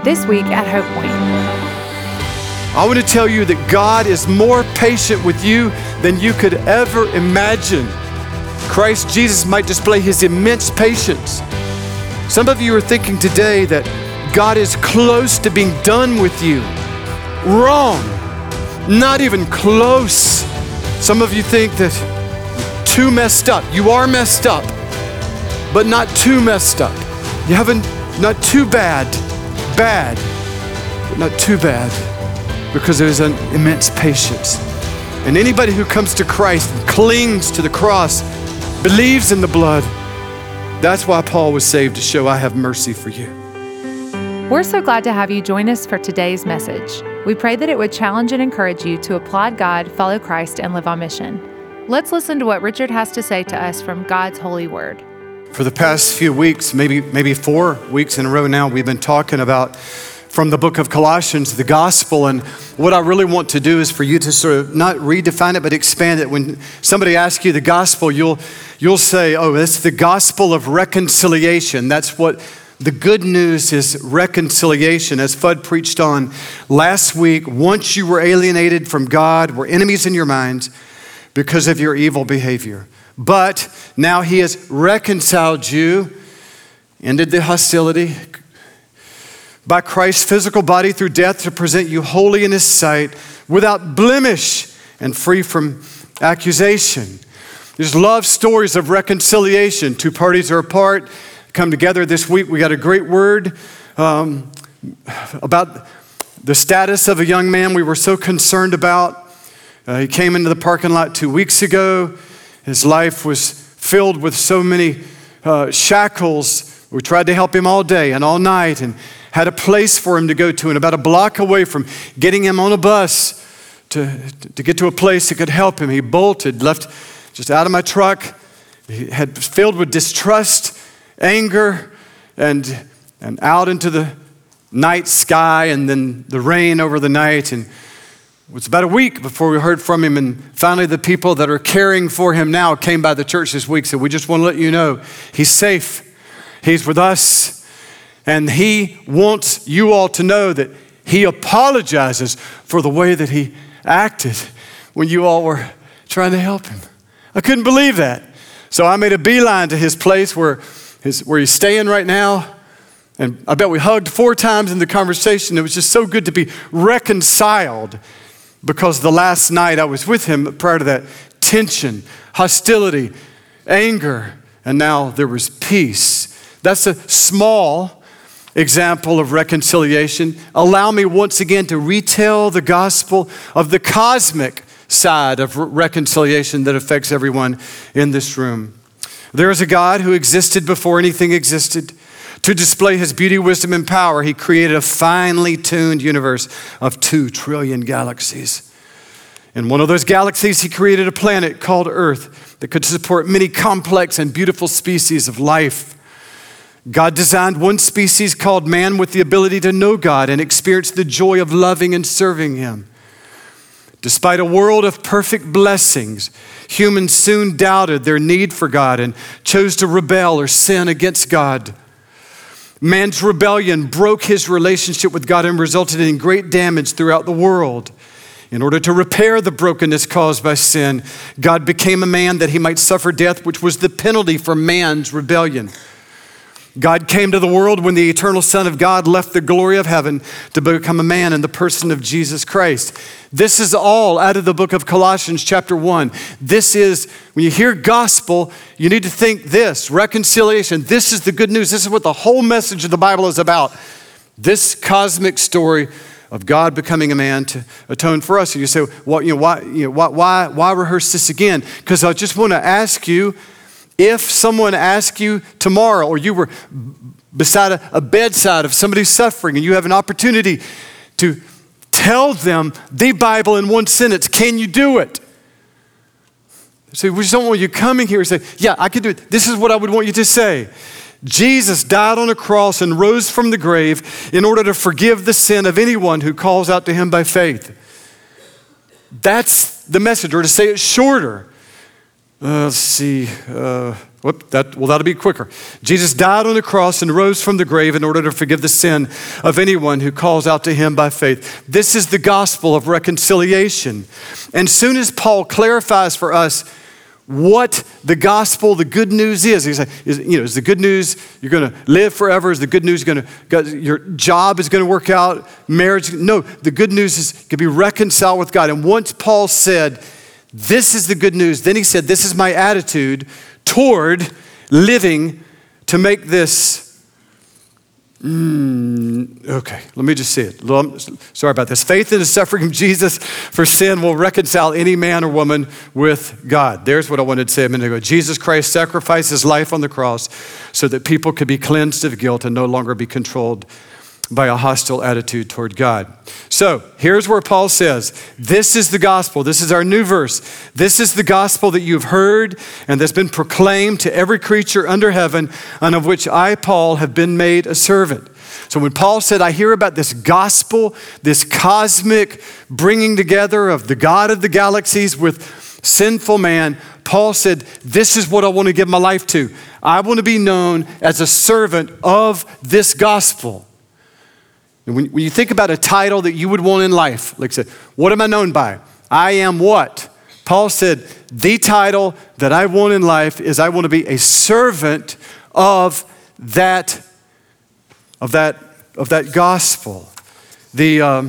This week at Hope Point. I want to tell you that God is more patient with you than you could ever imagine. Christ Jesus might display his immense patience. Some of you are thinking today that God is close to being done with you. Wrong. Not even close. Some of you think that you're too messed up. You are messed up, but not too messed up. You haven't, not too bad, but not too bad, because there's an immense patience. And anybody who comes to Christ and clings to the cross, believes in the blood, that's why Paul was saved, to show I have mercy for you. We're so glad to have you join us for today's message. We pray that it would challenge and encourage you to applaud God, follow Christ, and live on mission. Let's listen to what Richard has to say to us from God's holy word. For the past few weeks, maybe 4 weeks in a row now, we've been talking about from the book of Colossians, the gospel. And what I really want to do is for you to sort of not redefine it, but expand it. When somebody asks you the gospel, you'll say, oh, it's the gospel of reconciliation. That's what the good news is, reconciliation. As Fudd preached on last week, once you were alienated from God, were enemies in your minds because of your evil behavior. But now he has reconciled you, ended the hostility, by Christ's physical body through death to present you holy in his sight, without blemish and free from accusation. There's love stories of reconciliation. Two parties are apart, come together this week. We got a great word about the status of a young man we were so concerned about. He came into the parking lot 2 weeks ago. His life was filled with so many shackles. We tried to help him all day and all night, and had a place for him to go to, and about a block away from getting him on a bus to get to a place that could help him. He bolted, left just out of my truck. He had filled with distrust, anger, and out into the night sky, and then the rain over the night. And it was about a week before we heard from him, and finally the people that are caring for him now came by the church this week, said, we just want to let you know he's safe. He's with us. And he wants you all to know that he apologizes for the way that he acted when you all were trying to help him. I couldn't believe that. So I made a beeline to his place where he's staying right now. And I bet we hugged 4 times in the conversation. It was just so good to be reconciled, because the last night I was with him, prior to that, tension, hostility, anger, and now there was peace. That's a small example of reconciliation. Allow me once again to retell the gospel of the cosmic side of reconciliation that affects everyone in this room. There is a God who existed before anything existed. To display his beauty, wisdom, and power, he created a finely tuned universe of 2 trillion galaxies. In one of those galaxies, he created a planet called Earth that could support many complex and beautiful species of life. God designed one species called man with the ability to know God and experience the joy of loving and serving him. Despite a world of perfect blessings, humans soon doubted their need for God and chose to rebel or sin against God. Man's rebellion broke his relationship with God and resulted in great damage throughout the world. In order to repair the brokenness caused by sin, God became a man that he might suffer death, which was the penalty for man's rebellion. God came to the world when the eternal Son of God left the glory of heaven to become a man in the person of Jesus Christ. This is all out of the book of Colossians chapter 1. This is, when you hear gospel, you need to think this, reconciliation. This is the good news. This is what the whole message of the Bible is about. This cosmic story of God becoming a man to atone for us. And you say, well, why rehearse this again? Because I just want to ask you, if someone asked you tomorrow, or you were beside a bedside of somebody suffering, and you have an opportunity to tell them the Bible in one sentence, can you do it? So we just don't want you coming here and say, yeah, I can do it. This is what I would want you to say. Jesus died on a cross and rose from the grave in order to forgive the sin of anyone who calls out to him by faith. That's the message. Or to say it shorter, Let's see. That'll be quicker. Jesus died on the cross and rose from the grave in order to forgive the sin of anyone who calls out to him by faith. This is the gospel of reconciliation. And soon as Paul clarifies for us what the gospel, the good news is, he's like, is the good news you're going to live forever? Is the good news your job is going to work out? Marriage? No, the good news is you can be reconciled with God. And once Paul said, this is the good news, then he said, this is my attitude toward living to make this. Okay, let me just say it. Sorry about this. Faith in the suffering of Jesus for sin will reconcile any man or woman with God. There's what I wanted to say a minute ago. Jesus Christ sacrificed his life on the cross so that people could be cleansed of guilt and no longer be controlled by a hostile attitude toward God. So here's where Paul says, this is the gospel. This is our new verse. This is the gospel that you've heard and that's been proclaimed to every creature under heaven, and of which I, Paul, have been made a servant. So when Paul said, I hear about this gospel, this cosmic bringing together of the God of the galaxies with sinful man, Paul said, this is what I want to give my life to. I want to be known as a servant of this gospel. And when you think about a title that you would want in life, like I said, what am I known by? I am what? Paul said, the title that I want in life is I want to be a servant of that gospel. The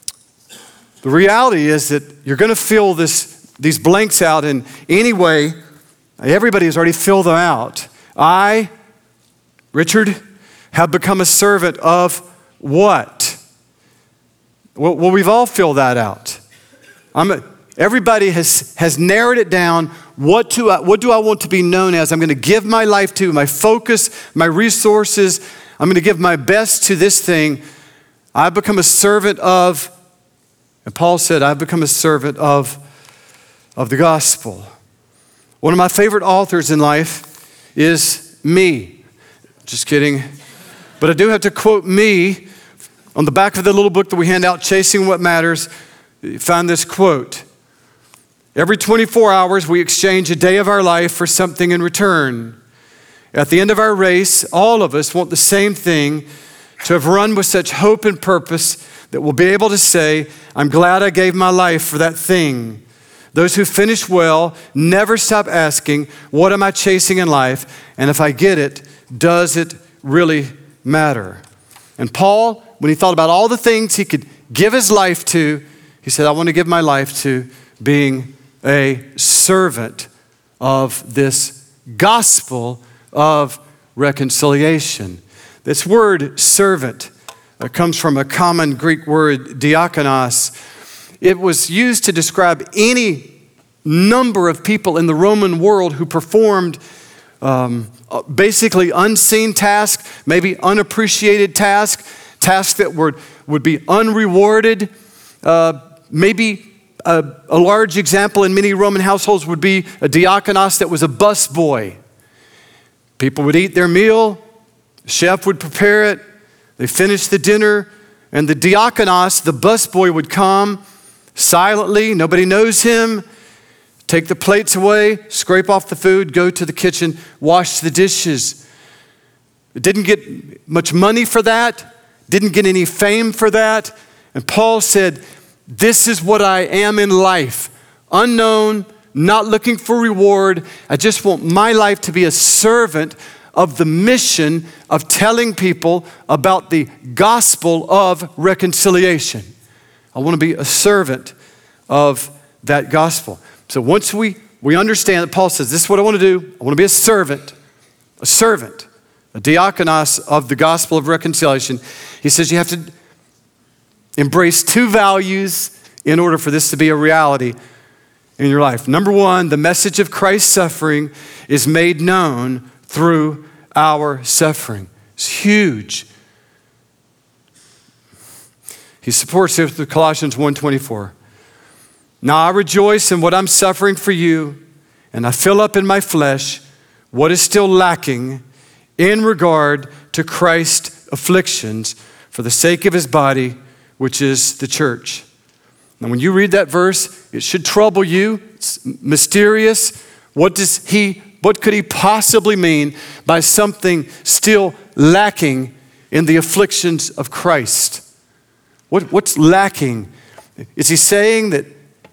reality is that you're going to fill these blanks out in any way. Everybody has already filled them out. I, Richard, have become a servant of what? Well, we've all filled that out. Everybody has narrowed it down. What do I want to be known as? I'm going to give my life to, my focus, my resources. I'm going to give my best to this thing. I've become a servant of, and Paul said, I've become a servant of the gospel. One of my favorite authors in life is me. Just kidding. But I do have to quote me. On the back of the little book that we hand out, Chasing What Matters, you find this quote. Every 24 hours, we exchange a day of our life for something in return. At the end of our race, all of us want the same thing, to have run with such hope and purpose that we'll be able to say, I'm glad I gave my life for that thing. Those who finish well never stop asking, what am I chasing in life? And if I get it, does it really matter? And Paul, when he thought about all the things he could give his life to, he said, I want to give my life to being a servant of this gospel of reconciliation. This word servant comes from a common Greek word, diakonos. It was used to describe any number of people in the Roman world who performed basically unseen tasks, maybe unappreciated tasks that would be unrewarded. Maybe a large example in many Roman households would be a diakonos that was a busboy. People would eat their meal, the chef would prepare it, they finished the dinner, and the diakonos, the busboy, would come silently, nobody knows him, take the plates away, scrape off the food, go to the kitchen, wash the dishes. It didn't get much money for that, didn't get any fame for that. And Paul said, this is what I am in life. Unknown, not looking for reward. I just want my life to be a servant of the mission of telling people about the gospel of reconciliation. I want to be a servant of that gospel. So once we understand that Paul says, this is what I want to do. I want to be a servant, a diakonos of the gospel of reconciliation. He says you have to embrace two values in order for this to be a reality in your life. Number one, the message of Christ's suffering is made known through our suffering. It's huge. He supports it with Colossians 1:24. Now I rejoice in what I'm suffering for you, and I fill up in my flesh what is still lacking in regard to Christ's afflictions for the sake of his body, which is the church. Now when you read that verse, it should trouble you. It's mysterious. What could he possibly mean by something still lacking in the afflictions of Christ? What's lacking? Is he saying that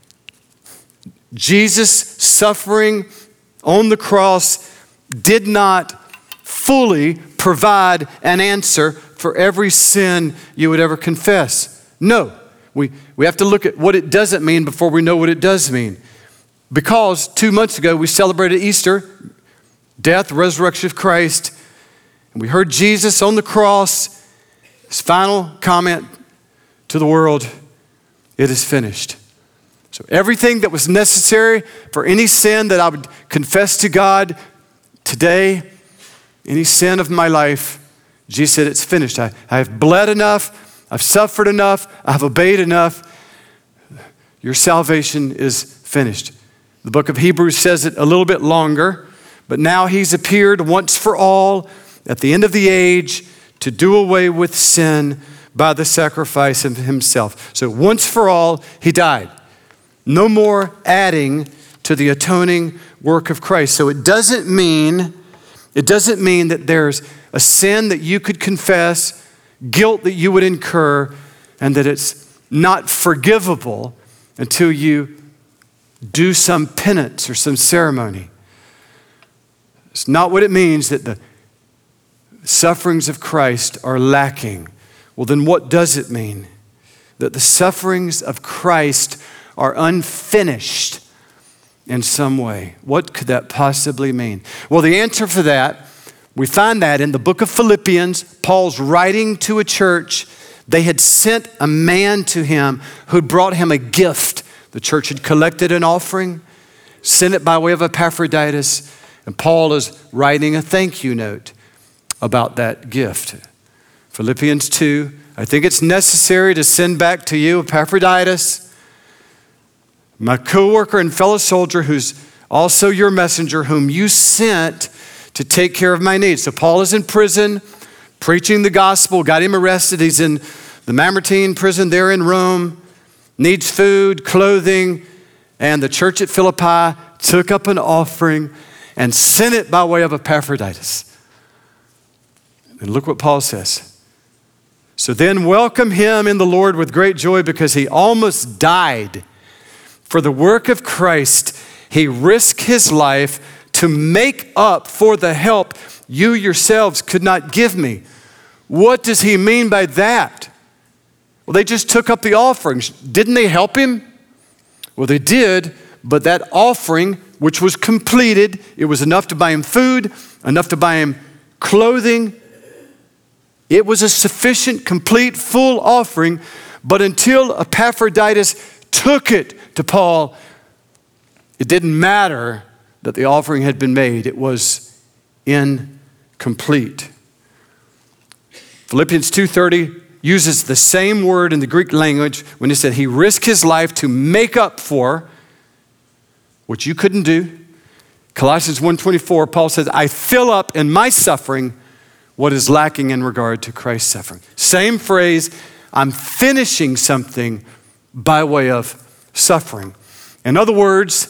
Jesus' suffering on the cross did not fully provide an answer for every sin you would ever confess? No. We have to look at what it doesn't mean before we know what it does mean. Because 2 months ago we celebrated Easter, death, resurrection of Christ, and we heard Jesus on the cross, his final comment to the world, it is finished. So everything that was necessary for any sin that I would confess to God today, any sin of my life, Jesus said it's finished. I have bled enough, I've suffered enough, I've obeyed enough. Your salvation is finished. The book of Hebrews says it a little bit longer, but now he's appeared once for all at the end of the age to do away with sin by the sacrifice of himself. So once for all, he died. No more adding to the atoning work of Christ. So it doesn't mean that there's a sin that you could confess, guilt that you would incur, and that it's not forgivable until you do some penance or some ceremony. It's not what it means that the sufferings of Christ are lacking. Well, then what does it mean? That the sufferings of Christ are unfinished in some way. What could that possibly mean? Well, the answer for that, we find that in the book of Philippians. Paul's writing to a church. They had sent a man to him who brought him a gift. The church had collected an offering, sent it by way of Epaphroditus, and Paul is writing a thank you note about that gift. Philippians 2, I think it's necessary to send back to you Epaphroditus, my co-worker and fellow soldier, who's also your messenger, whom you sent to take care of my needs. So Paul is in prison, preaching the gospel, got him arrested. He's in the Mamertine prison there in Rome, needs food, clothing, and the church at Philippi took up an offering and sent it by way of Epaphroditus. And look what Paul says. So then welcome him in the Lord with great joy, because he almost died for the work of Christ. He risked his life to make up for the help you yourselves could not give me. What does he mean by that? Well, they just took up the offerings. Didn't they help him? Well, they did, but that offering, which was completed, it was enough to buy him food, enough to buy him clothing. It was a sufficient, complete, full offering, but until Epaphroditus took it to Paul, it didn't matter that the offering had been made. It was incomplete. Philippians 2:30 uses the same word in the Greek language when it said he risked his life to make up for what you couldn't do. Colossians 1:24, Paul says, I fill up in my suffering what is lacking in regard to Christ's suffering. Same phrase, I'm finishing something by way of suffering. In other words,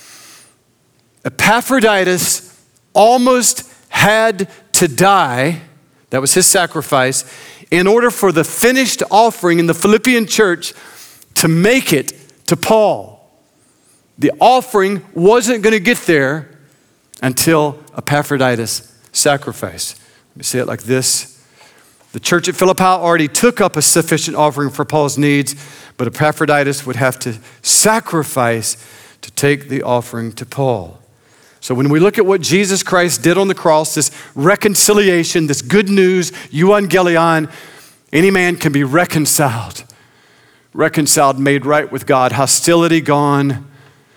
Epaphroditus almost had to die, that was his sacrifice, in order for the finished offering in the Philippian church to make it to Paul. The offering wasn't going to get there until Epaphroditus' sacrifice. Let me say it like this. The church at Philippi already took up a sufficient offering for Paul's needs, but Epaphroditus would have to sacrifice to take the offering to Paul. So when we look at what Jesus Christ did on the cross, this reconciliation, this good news, euangelion, any man can be reconciled. Reconciled, made right with God. Hostility gone,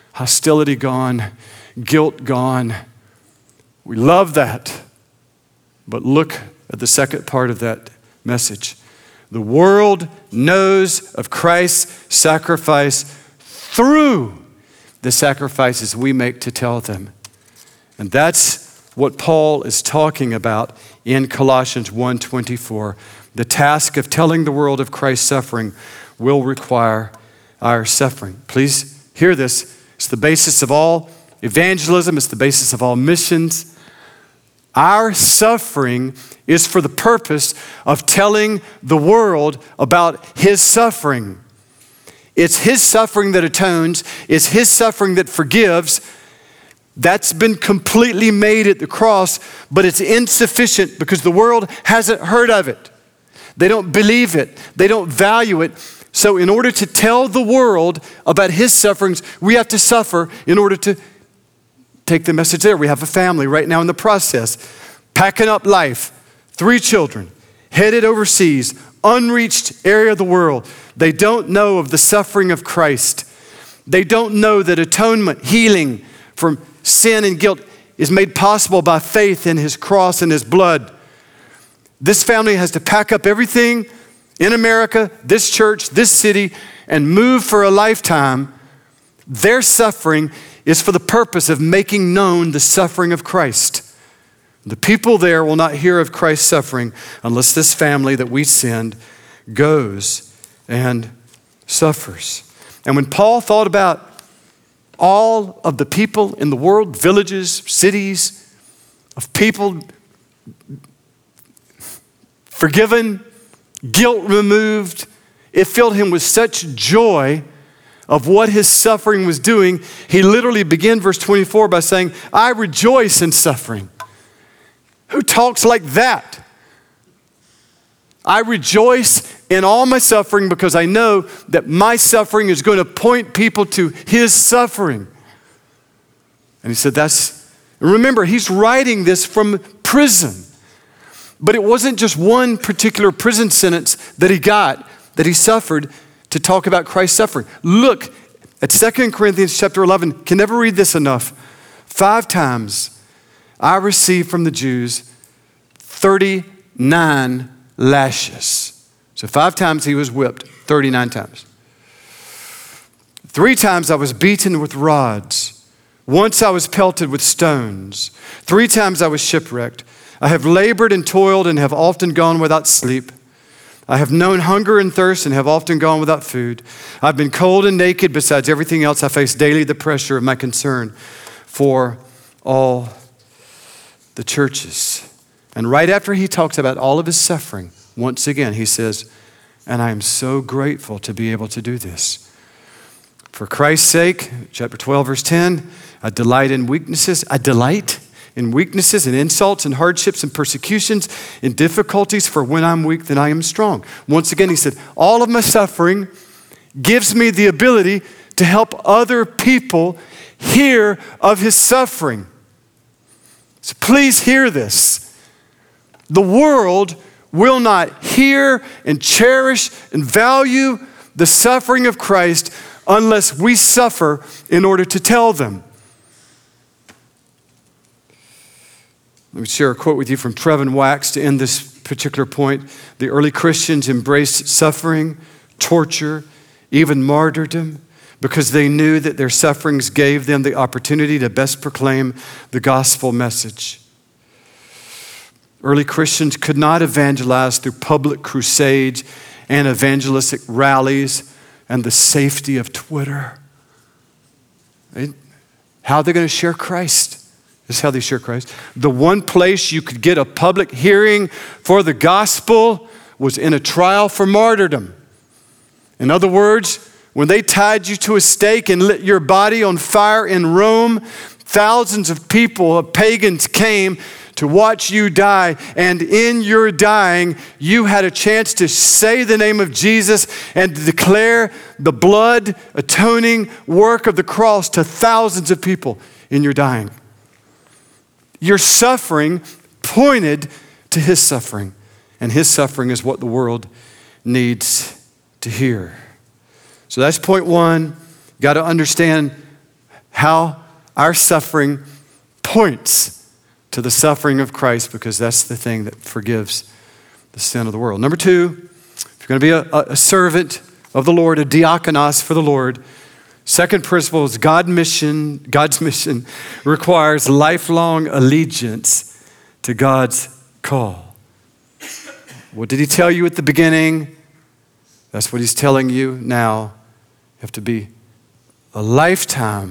guilt gone. We love that. But look at the second part of that message. The world knows of Christ's sacrifice through the sacrifices we make to tell them. And that's what Paul is talking about in Colossians 1:24. The task of telling the world of Christ's suffering will require our suffering. Please hear this. It's the basis of all evangelism. It's the basis of all missions. Our suffering is for the purpose of telling the world about his suffering. It's his suffering that atones. It's his suffering that forgives. That's been completely made at the cross, but it's insufficient because the world hasn't heard of it. They don't believe it. They don't value it. So in order to tell the world about his sufferings, we have to suffer in order to take the message there. We have a family right now in the process, packing up life, 3 children, headed overseas, unreached area of the world. They don't know of the suffering of Christ. They don't know that atonement, healing from sin and guilt is made possible by faith in his cross and his blood. This family has to pack up everything in America, this church, this city, and move for a lifetime. Their suffering is for the purpose of making known the suffering of Christ. The people there will not hear of Christ's suffering unless this family that we send goes and suffers. And when Paul thought about all of the people in the world, villages, cities, of people forgiven, guilt removed, it filled him with such joy of what his suffering was doing. He literally began verse 24 by saying, I rejoice in suffering. Who talks like that? I rejoice in all my suffering because I know that my suffering is going to point people to his suffering. And he said, remember, he's writing this from prison. But it wasn't just one particular prison sentence that he suffered to talk about Christ's suffering. Look at 2 Corinthians chapter 11. Can never read this enough. 5 times I received from the Jews 39 lashes. So 5 times he was whipped, 39 times. 3 times I was beaten with rods. Once I was pelted with stones. 3 times I was shipwrecked. I have labored and toiled and have often gone without sleep. I have known hunger and thirst and have often gone without food. I've been cold and naked. Besides everything else, I face daily the pressure of my concern for all the churches. And right after he talks about all of his suffering, once again, he says, and I am so grateful to be able to do this. For Christ's sake, chapter 12, verse 10, I delight in weaknesses. I delight in weaknesses and insults and hardships and persecutions and difficulties, for when I'm weak, then I am strong. Once again, he said, all of my suffering gives me the ability to help other people hear of his suffering. So please hear this. The world will not hear and cherish and value the suffering of Christ unless we suffer in order to tell them. Let me share a quote with you from Trevin Wax to end this particular point. The early Christians embraced suffering, torture, even martyrdom, because they knew that their sufferings gave them the opportunity to best proclaim the gospel message. Early Christians could not evangelize through public crusades and evangelistic rallies and the safety of Twitter. Right? How are they going to share Christ? This is how they share Christ. The one place you could get a public hearing for the gospel was in a trial for martyrdom. In other words, when they tied you to a stake and lit your body on fire in Rome, thousands of people, pagans, came to watch you die. And in your dying, you had a chance to say the name of Jesus and to declare the blood atoning work of the cross to thousands of people in your dying. Your suffering pointed to his suffering, and his suffering is what the world needs to hear. So that's point 1. Got to understand how our suffering points to the suffering of Christ, because that's the thing that forgives the sin of the world. Number 2, if you're going to be a servant of the Lord, a diakonos for the Lord, second principle is God's mission requires lifelong allegiance to God's call. What did he tell you at the beginning? That's what he's telling you now. You have to be a lifetime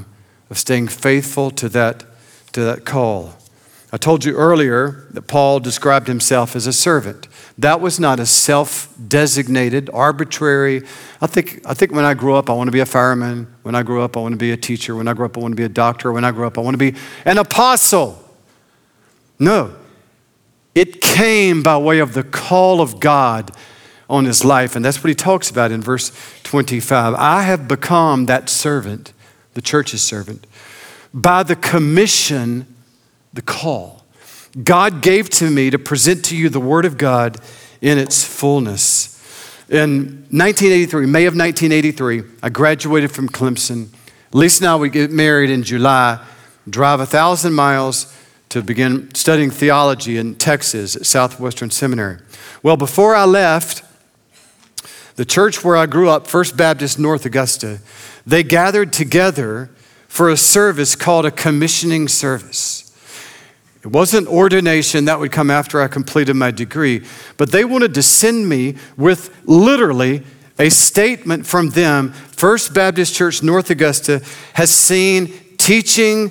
of staying faithful to that call. I told you earlier that Paul described himself as a servant. That was not a self-designated, arbitrary. I think when I grow up, I want to be a fireman. When I grow up, I want to be a teacher. When I grow up, I want to be a doctor. When I grow up, I want to be an apostle. No. It came by way of the call of God on his life. And that's what he talks about in verse 25. I have become that servant, the church's servant, by the commission, the call God gave to me to present to you the Word of God in its fullness. In 1983, May of 1983, I graduated from Clemson. Lisa and I would get married in July, drive 1,000 miles to begin studying theology in Texas at Southwestern Seminary. Well, before I left, the church where I grew up, First Baptist North Augusta, they gathered together for a service called a commissioning service. It wasn't ordination, that would come after I completed my degree, but they wanted to send me with literally a statement from them. First Baptist Church North Augusta has seen teaching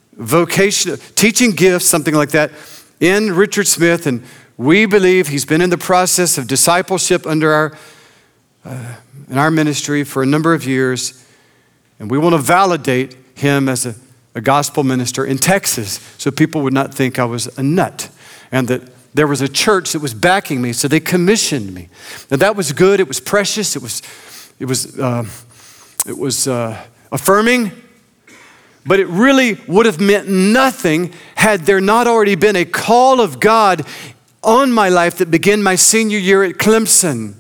gifts, something like that, in Richard Smith, and we believe he's been in the process of discipleship under in our ministry for a number of years, and we want to validate him as a gospel minister in Texas so people would not think I was a nut, and that there was a church that was backing me, so they commissioned me. Now that was good, it was precious, it was affirming, but it really would have meant nothing had there not already been a call of God on my life that began my senior year at Clemson.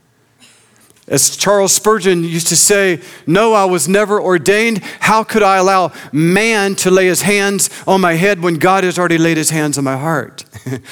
As Charles Spurgeon used to say, no, I was never ordained. How could I allow man to lay his hands on my head when God has already laid his hands on my heart?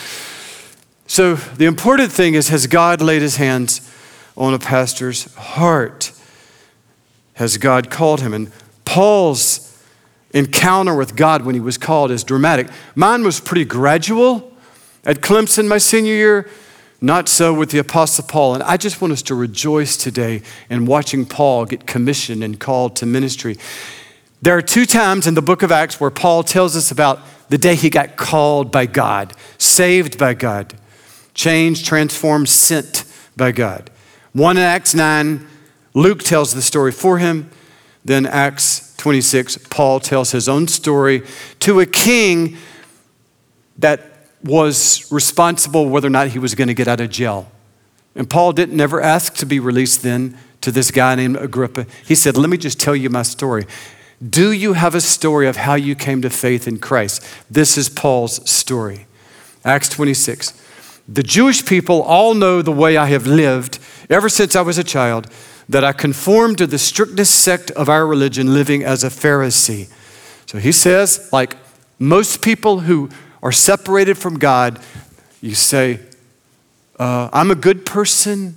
So the important thing is, has God laid his hands on a pastor's heart? Has God called him? And Paul's encounter with God when he was called is dramatic. Mine was pretty gradual at Clemson my senior year. Not so with the Apostle Paul. And I just want us to rejoice today in watching Paul get commissioned and called to ministry. There are 2 times in the book of Acts where Paul tells us about the day he got called by God, saved by God, changed, transformed, sent by God. One in Acts 9, Luke tells the story for him. Then Acts 26, Paul tells his own story to a king that was responsible whether or not he was going to get out of jail. And Paul didn't never ask to be released then to this guy named Agrippa. He said, let me just tell you my story. Do you have a story of how you came to faith in Christ? This is Paul's story. Acts 26. The Jewish people all know the way I have lived ever since I was a child, that I conformed to the strictest sect of our religion, living as a Pharisee. So he says, like most people who are separated from God, you say, I'm a good person.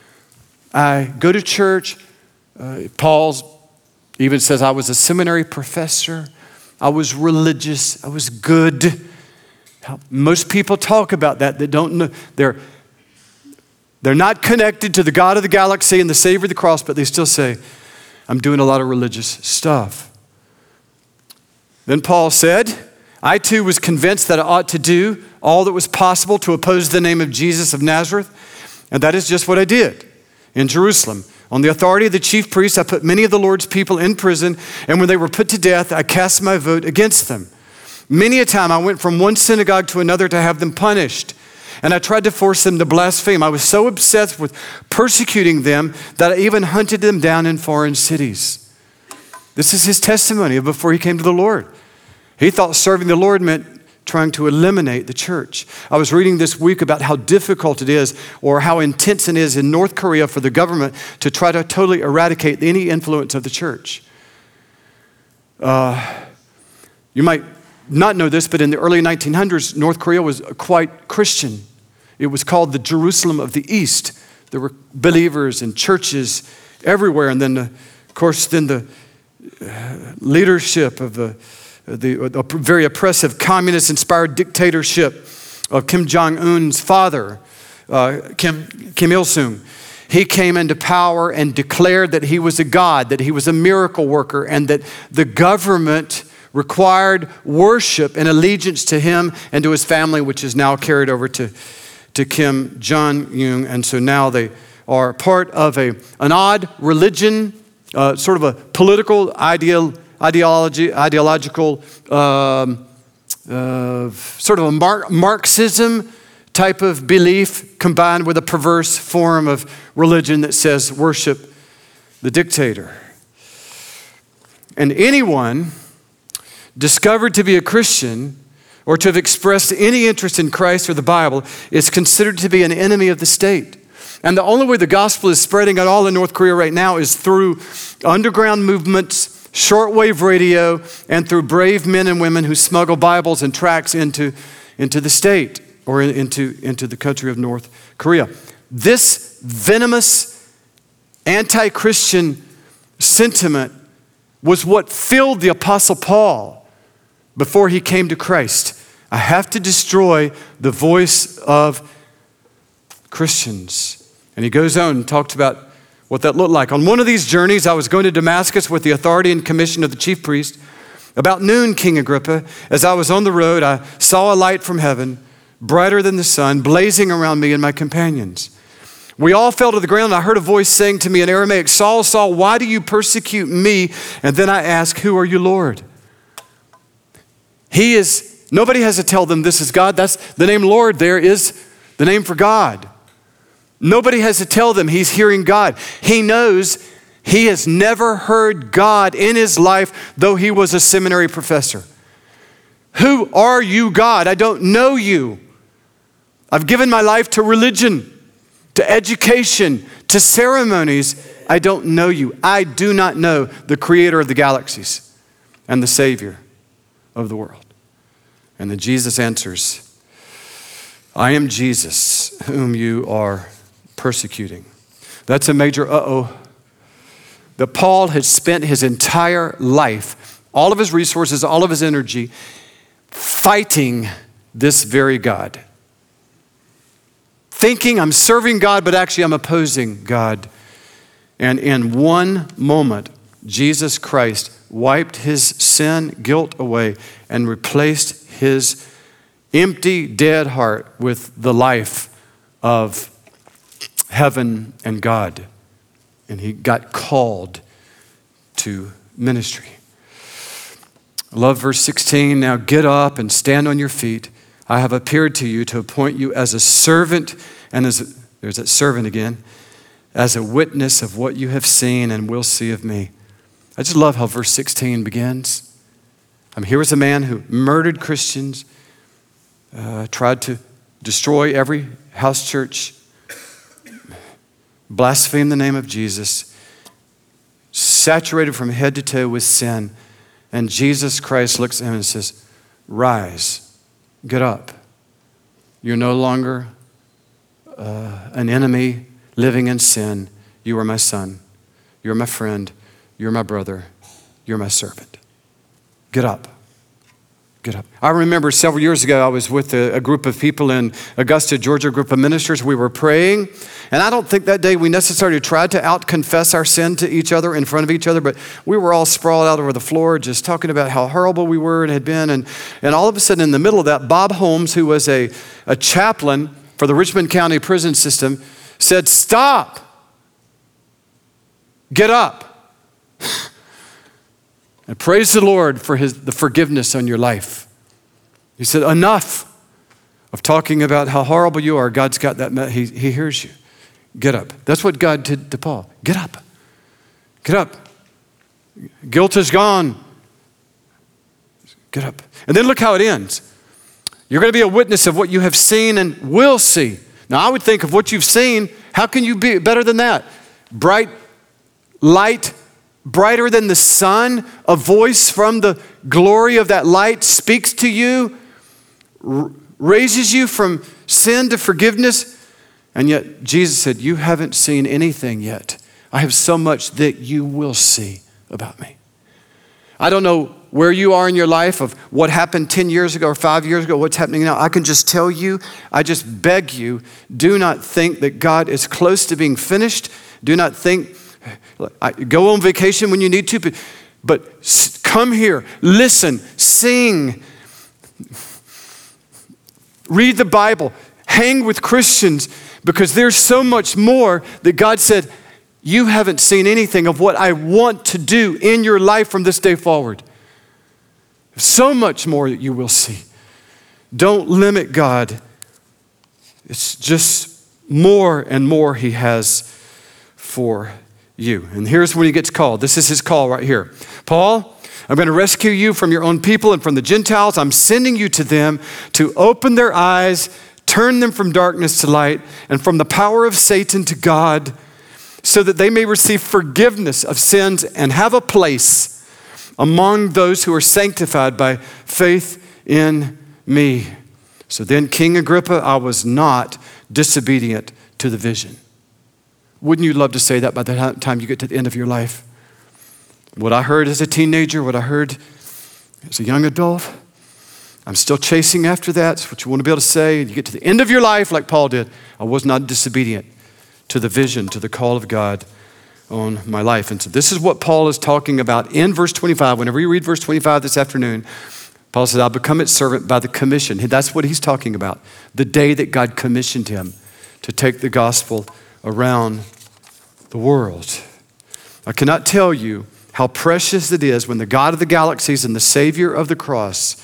I go to church. Paul even says I was a seminary professor. I was religious. I was good. Most people talk about that. They don't know. They're not connected to the God of the galaxy and the Savior of the cross, but they still say, I'm doing a lot of religious stuff. Then Paul said, I too was convinced that I ought to do all that was possible to oppose the name of Jesus of Nazareth. And that is just what I did in Jerusalem. On the authority of the chief priests, I put many of the Lord's people in prison. And when they were put to death, I cast my vote against them. Many a time I went from one synagogue to another to have them punished. And I tried to force them to blaspheme. I was so obsessed with persecuting them that I even hunted them down in foreign cities. This is his testimony before he came to the Lord. He thought serving the Lord meant trying to eliminate the church. I was reading this week about how difficult it is, or how intense it is in North Korea for the government to try to totally eradicate any influence of the church. You might not know this, but in the early 1900s, North Korea was quite Christian. It was called the Jerusalem of the East. There were believers and churches everywhere. And then, the leadership of the very oppressive communist-inspired dictatorship of Kim Jong-un's father, Kim Il-sung. he came into power and declared that he was a God, that he was a miracle worker, and that the government required worship and allegiance to him and to his family, which is now carried over to Kim Jong-un. And so now they are part of an odd religion, sort of a political ideological, sort of a Marxism type of belief combined with a perverse form of religion that says worship the dictator. And anyone discovered to be a Christian or to have expressed any interest in Christ or the Bible is considered to be an enemy of the state. And the only way the gospel is spreading at all in North Korea right now is through underground movements, shortwave radio, and through brave men and women who smuggle Bibles and tracts into the state or into the country of North Korea. This venomous anti-Christian sentiment was what filled the Apostle Paul before he came to Christ. I have to destroy the voice of Christians. And he goes on and talks about what that looked like. On one of these journeys, I was going to Damascus with the authority and commission of the chief priest. About noon, King Agrippa, as I was on the road, I saw a light from heaven, brighter than the sun, blazing around me and my companions. We all fell to the ground, and I heard a voice saying to me in Aramaic, Saul, Saul, why do you persecute me? And then I asked, who are you, Lord? Nobody has to tell them this is God. That's the name Lord there is the name for God. Nobody has to tell them he's hearing God. He knows he has never heard God in his life, though he was a seminary professor. Who are you, God? I don't know you. I've given my life to religion, to education, to ceremonies. I don't know you. I do not know the creator of the galaxies and the savior of the world. And then Jesus answers, I am Jesus whom you are persecuting. That's a major uh-oh. That Paul had spent his entire life, all of his resources, all of his energy, fighting this very God. Thinking I'm serving God, but actually I'm opposing God. And in one moment, Jesus Christ wiped his sin, guilt away and replaced his empty, dead heart with the life of heaven and God. And he got called to ministry. I love verse 16. Now get up and stand on your feet. I have appeared to you to appoint you as a servant and there's that servant again, as a witness of what you have seen and will see of me. I just love how verse 16 begins. Here was a man who murdered Christians, tried to destroy every house church, blasphemed the name of Jesus, saturated from head to toe with sin. And Jesus Christ looks at him and says, rise, get up. You're no longer an enemy living in sin. You are my son. You're my friend. You're my brother. You're my servant. Get up. Get up. I remember several years ago, I was with a group of people in Augusta, Georgia, a group of ministers. We were praying. And I don't think that day we necessarily tried to out-confess our sin to each other in front of each other, but we were all sprawled out over the floor just talking about how horrible we were and had been. And all of a sudden in the middle of that, Bob Holmes, who was a chaplain for the Richmond County prison system, said, stop. Get up. And praise the Lord for the forgiveness on your life. He said, enough of talking about how horrible you are. God's got that. He hears you. Get up. That's what God did to Paul. Get up. Get up. Guilt is gone. Get up. And then look how it ends. You're going to be a witness of what you have seen and will see. Now, I would think of what you've seen. How can you be better than that? Bright light, brighter than the sun, a voice from the glory of that light speaks to you, raises you from sin to forgiveness. And yet Jesus said, you haven't seen anything yet. I have so much that you will see about me. I don't know where you are in your life, of what happened 10 years ago or 5 years ago, what's happening now. I can just tell you, I just beg you, do not think that God is close to being finished. Do not think, go on vacation when you need to, but come here, listen, sing, read the Bible, hang with Christians, because there's so much more that God said, you haven't seen anything of what I want to do in your life from this day forward. So much more that you will see. Don't limit God. It's just more and more he has for you. And here's when he gets called. This is his call right here. Paul, I'm going to rescue you from your own people and from the Gentiles. I'm sending you to them to open their eyes, turn them from darkness to light, and from the power of Satan to God, so that they may receive forgiveness of sins and have a place among those who are sanctified by faith in me. So then, King Agrippa, I was not disobedient to the vision. Wouldn't you love to say that by the time you get to the end of your life? What I heard as a teenager, what I heard as a young adult, I'm still chasing after that. It's what you want to be able to say. And you get to the end of your life like Paul did. I was not disobedient to the vision, to the call of God on my life. And so this is what Paul is talking about in verse 25. Whenever you read verse 25 this afternoon, Paul says, I'll become its servant by the commission. That's what he's talking about. The day that God commissioned him to take the gospel around the world. I cannot tell you how precious it is when the God of the galaxies and the Savior of the cross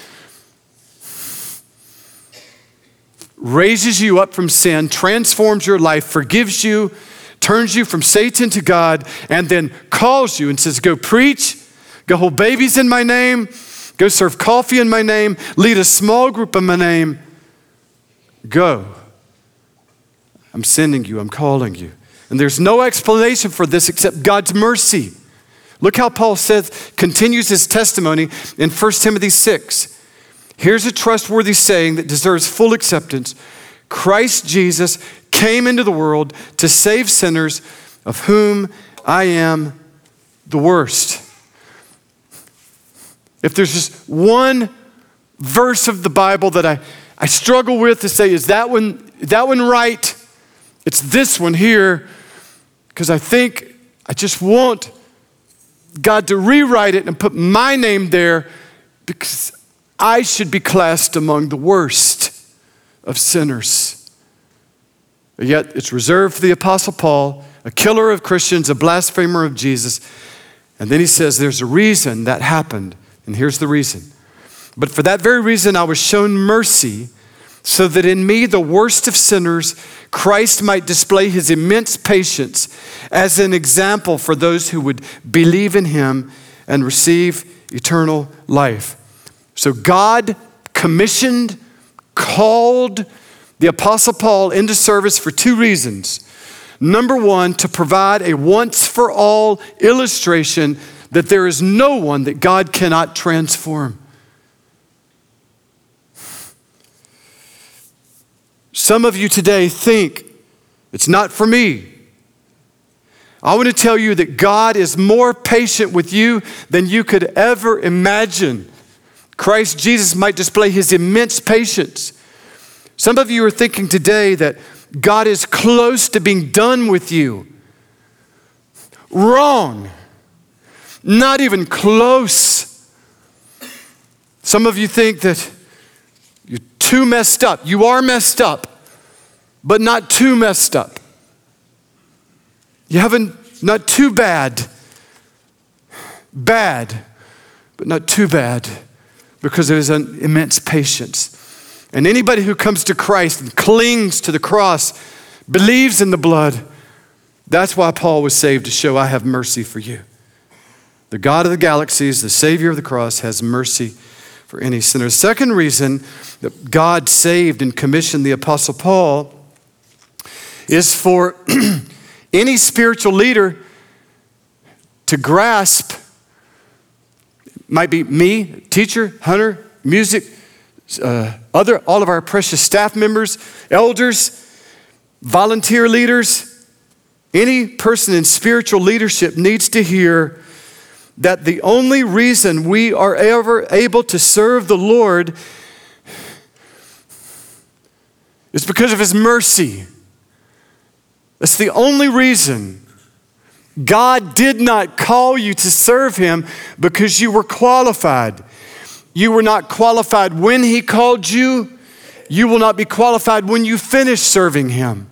raises you up from sin, transforms your life, forgives you, turns you from Satan to God, and then calls you and says, go preach, go hold babies in my name, go serve coffee in my name, lead a small group in my name. Go. I'm sending you, I'm calling you. And there's no explanation for this except God's mercy. Look how Paul says, continues his testimony in 1 Timothy 6. Here's a trustworthy saying that deserves full acceptance. Christ Jesus came into the world to save sinners, of whom I am the worst. If there's just one verse of the Bible that I struggle with to say, is that one right? It's this one here, because I just want God to rewrite it and put my name there, because I should be classed among the worst of sinners. Yet it's reserved for the Apostle Paul, a killer of Christians, a blasphemer of Jesus. And then he says there's a reason that happened. And here's the reason. But for that very reason, I was shown mercy, so that in me, the worst of sinners, Christ might display his immense patience as an example for those who would believe in him and receive eternal life. So God commissioned, called the Apostle Paul into service for two reasons. Number one, to provide a once-for-all illustration that there is no one that God cannot transform. Some of you today think, it's not for me. I want to tell you that God is more patient with you than you could ever imagine. Christ Jesus might display his immense patience. Some of you are thinking today that God is close to being done with you. Wrong. Not even close. Some of you think that you're too messed up. You are messed up, but not too messed up. You haven't, not too bad. Bad, but not too bad, because there's an immense patience. And anybody who comes to Christ and clings to the cross, believes in the blood, that's why Paul was saved, to show I have mercy for you. The God of the galaxies, the Savior of the cross, has mercy for any sinner. Second reason that God saved and commissioned the Apostle Paul is for any spiritual leader to grasp. Might be me, teacher, Hunter, music, all of our precious staff members, elders, volunteer leaders. Any person in spiritual leadership needs to hear that the only reason we are ever able to serve the Lord is because of His mercy. That's the only reason. God did not call you to serve Him because you were qualified. You were not qualified when He called you. You will not be qualified when you finish serving Him.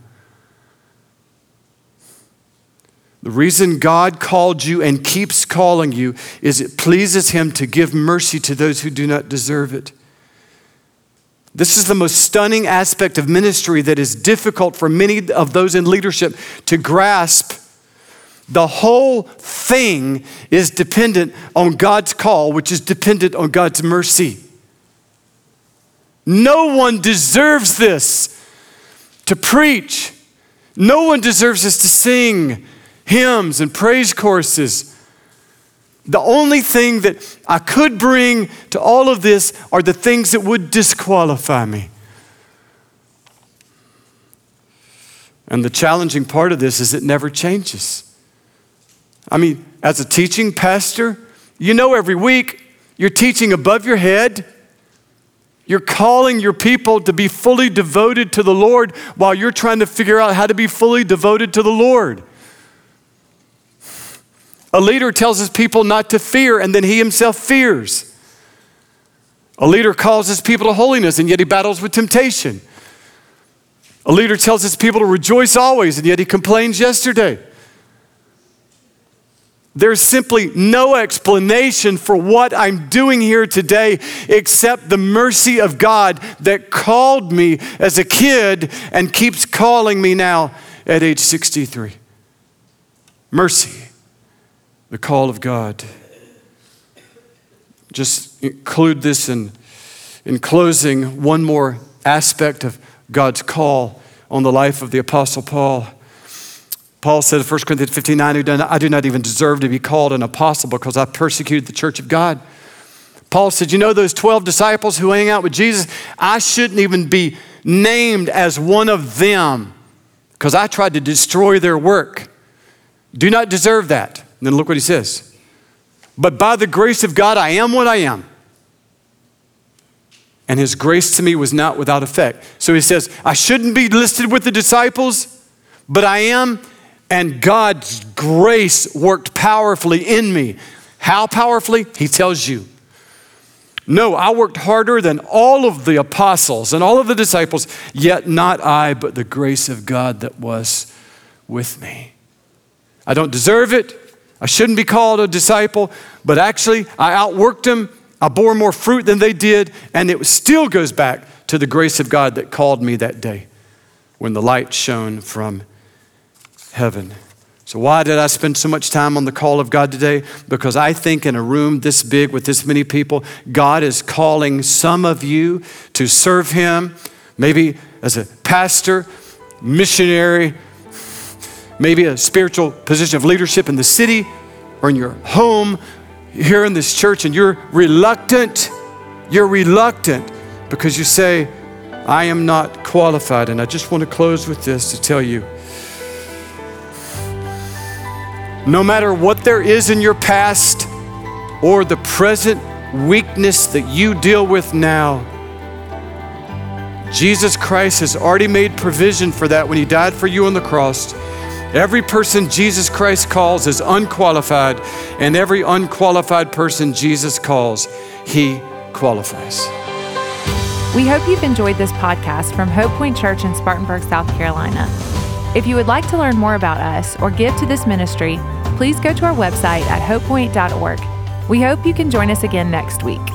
The reason God called you and keeps calling you is it pleases Him to give mercy to those who do not deserve it. This is the most stunning aspect of ministry that is difficult for many of those in leadership to grasp. The whole thing is dependent on God's call, which is dependent on God's mercy. No one deserves this to preach. No one deserves this to sing hymns and praise choruses. The only thing that I could bring to all of this are the things that would disqualify me. And the challenging part of this is it never changes. I mean, as a teaching pastor, you know every week you're teaching above your head. You're calling your people to be fully devoted to the Lord while you're trying to figure out how to be fully devoted to the Lord. A leader tells his people not to fear, and then he himself fears. A leader calls his people to holiness, and yet he battles with temptation. A leader tells his people to rejoice always, and yet he complains yesterday. There's simply no explanation for what I'm doing here today except the mercy of God that called me as a kid and keeps calling me now at age 63. Mercy. The call of God. Just include this in closing, one more aspect of God's call on the life of the Apostle Paul. Paul said in 1 Corinthians 15:9, I do not even deserve to be called an apostle because I persecuted the church of God. Paul said, you know those 12 disciples who hang out with Jesus? I shouldn't even be named as one of them because I tried to destroy their work. Do not deserve that. And then look what he says. But by the grace of God, I am what I am. And His grace to me was not without effect. So he says, I shouldn't be listed with the disciples, but I am. And God's grace worked powerfully in me. How powerfully? He tells you. No, I worked harder than all of the apostles and all of the disciples, yet not I, but the grace of God that was with me. I don't deserve it. I shouldn't be called a disciple, but actually I outworked them. I bore more fruit than they did, and it still goes back to the grace of God that called me that day when the light shone from heaven. So why did I spend so much time on the call of God today? Because I think in a room this big with this many people, God is calling some of you to serve Him, maybe as a pastor, missionary, maybe a spiritual position of leadership in the city or in your home here in this church, and you're reluctant because you say, I am not qualified. And I just want to close with this to tell you, no matter what there is in your past or the present weakness that you deal with now, Jesus Christ has already made provision for that when He died for you on the cross. Every person Jesus Christ calls is unqualified, and every unqualified person Jesus calls, He qualifies. We hope you've enjoyed this podcast from Hope Point Church in Spartanburg, South Carolina. If you would like to learn more about us or give to this ministry, please go to our website at hopepoint.org. We hope you can join us again next week.